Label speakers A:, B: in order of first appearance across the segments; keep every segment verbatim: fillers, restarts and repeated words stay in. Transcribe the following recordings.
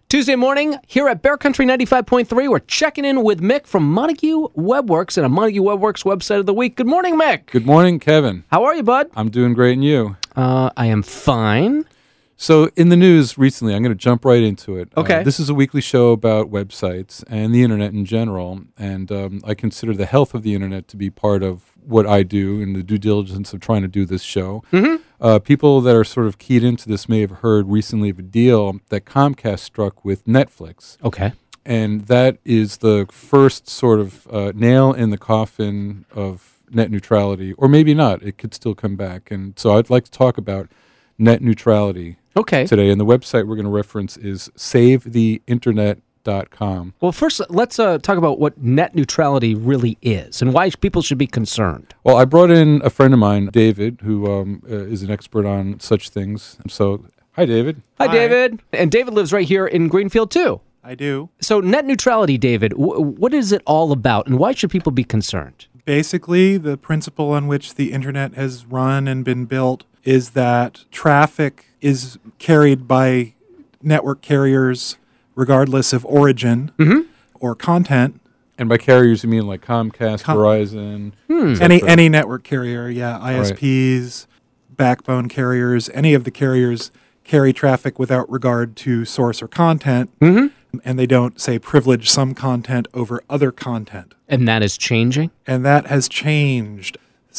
A: Tuesday morning, here at Bear Country ninety-five point three, we're checking in with Mick from Montague WebWorks and a Montague WebWorks website of the week. Good morning, Mick.
B: Good morning, Kevin.
A: How are you, bud?
B: I'm doing great, and you?
A: Uh, I am fine.
B: So, in the news recently, I'm going to jump right into it.
A: Okay.
B: Uh, this is a weekly show about websites and the internet in general, and um, I consider the health of the internet to be part of what I do in the due diligence of trying to do this show.
A: Mm-hmm.
B: Uh, people that are sort of keyed into this may have heard recently of a deal that Comcast struck with Netflix.
A: Okay.
B: And that is the first sort of uh, nail in the coffin of net neutrality, or maybe not. It could still come back. And so I'd like to talk about net neutrality
A: Okay.
B: today. And the website we're going to reference is save the internet dot com.
A: Well, first, let's uh, talk about what net neutrality really is and why people should be concerned.
B: Well, I brought in a friend of mine, David, who um, uh, is an expert on such things. So, hi, David.
A: Hi,
C: Hi.
A: David. And David lives right here in Greenfield, too.
C: I do.
A: So net neutrality, David, w- what is it all about, and why should people be concerned?
C: Basically, the principle on which the internet has run and been built is that traffic is carried by network carriers regardless of origin
A: Mm-hmm.
C: or content.
B: And by carriers, you mean like Comcast,
C: Com-
B: Verizon?
A: Hmm.
B: et
C: Any
B: cetera.
C: any network carrier, yeah, I S Ps, backbone carriers, any of the carriers carry traffic without regard to source or content,
A: Mm-hmm.
C: and they don't, say, privilege some content over other content.
A: And that is changing?
C: And that has changed.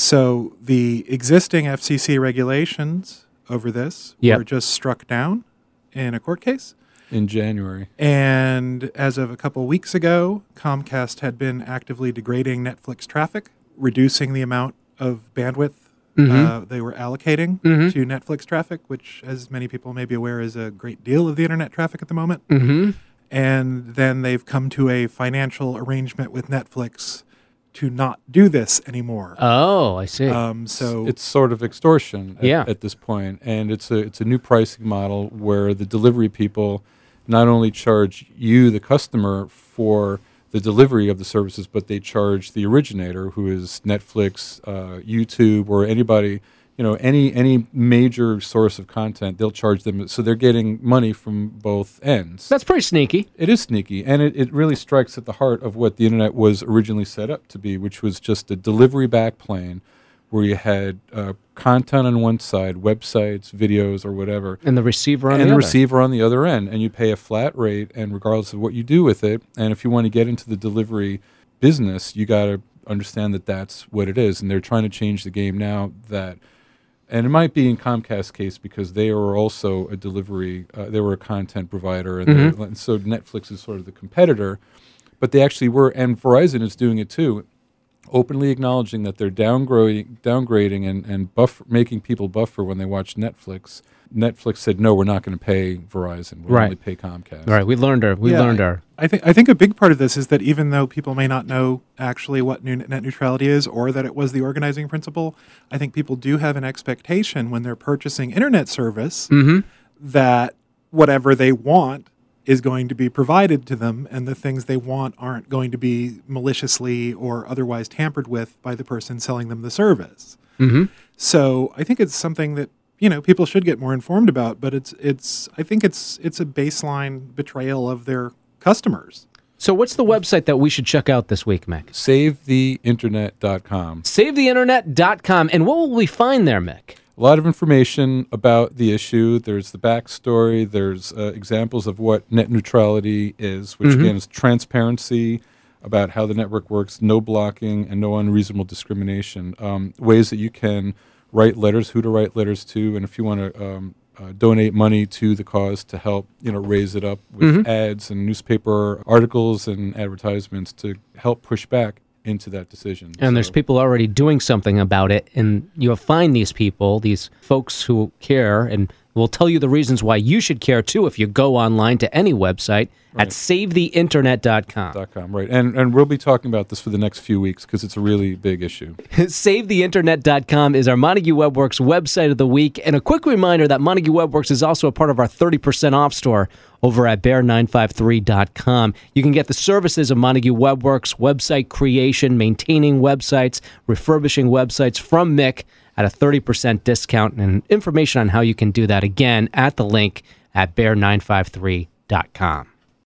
C: So the existing F C C regulations over this
A: Yep.
C: were just struck down in a court case.
B: In January.
C: And as of a couple weeks ago, Comcast had been actively degrading Netflix traffic, reducing the amount of bandwidth
A: Mhm.
C: uh, they were allocating
A: Mhm.
C: to Netflix traffic, which, as many people may be aware, is a great deal of the internet traffic at the moment.
A: Mm-hmm.
C: And then they've come to a financial arrangement with Netflix to not do this anymore.
A: Oh, I see.
C: Um, so
B: It's sort of extortion at,
A: Yeah.
B: at this point, and it's a it's a new pricing model where the delivery people not only charge you, the customer, for the delivery of the services, but they charge the originator, who is Netflix, uh, YouTube, or anybody, you know, any any major source of content. They'll charge them, so they're getting money from both ends.
A: That's pretty sneaky.
B: It is sneaky, and it, it really strikes at the heart of what the internet was originally set up to be, which was just a delivery backplane where you had uh, content on one side, websites, videos, or whatever,
A: And the receiver on
B: and
A: the,
B: the
A: other.
B: receiver on the other end, and you pay a flat rate, and regardless of what you do with it, and if you want to get into the delivery business, you got to understand that that's what it is, and they're trying to change the game now that. And it might be in Comcast's case because they were also a delivery, uh, they were a content provider, and,
A: Mhm.
B: they're- and so Netflix is sort of the competitor. But they actually were, and Verizon is doing it too, openly acknowledging that they're downgrading, downgrading and, and buff, making people buffer when they watch Netflix. Netflix said, no, we're not going to pay Verizon. We'll
A: Right.
B: only pay Comcast.
A: All right, we learned our. We
C: Yeah.
A: learned our.
C: I think I think a big part of this is that even though people may not know actually what new net neutrality is or that it was the organizing principle, I think people do have an expectation when they're purchasing internet service
A: Mm-hmm.
C: that whatever they want is going to be provided to them, and the things they want aren't going to be maliciously or otherwise tampered with by the person selling them the service.
A: Mm-hmm.
C: So I think it's something that, you know, people should get more informed about, but it's it's I think it's it's a baseline betrayal of their customers.
A: So what's the website that we should check out this week, Mick?
B: save the internet dot com.
A: save the internet dot com. And what will we find there, Mick?
B: A lot of information about the issue. There's the backstory. There's uh, examples of what net neutrality is, which
A: Mhm.
B: again is transparency about how the network works, no blocking, and no unreasonable discrimination. Um, ways that you can write letters, who to write letters to, and if you want to um, uh, donate money to the cause to help, you know, raise it up with
A: Mhm.
B: ads and newspaper articles and advertisements to help push back into that decision.
A: And there's
B: So-
A: people already doing something about it, and you'll find these people, these folks who care, and will tell you the reasons why you should care too if you go online to any website at
B: Right.
A: save the internet dot com.
B: Dot com, right. And and we'll be talking about this for the next few weeks because it's a really big issue.
A: save the internet dot com is our Montague WebWorks website of the week. And a quick reminder that Montague WebWorks is also a part of our thirty percent off store over at bear nine five three dot com. You can get the services of Montague WebWorks, website creation, maintaining websites, refurbishing websites from Mick at a thirty percent discount, and information on how you can do that again at the link at bear nine five three dot com.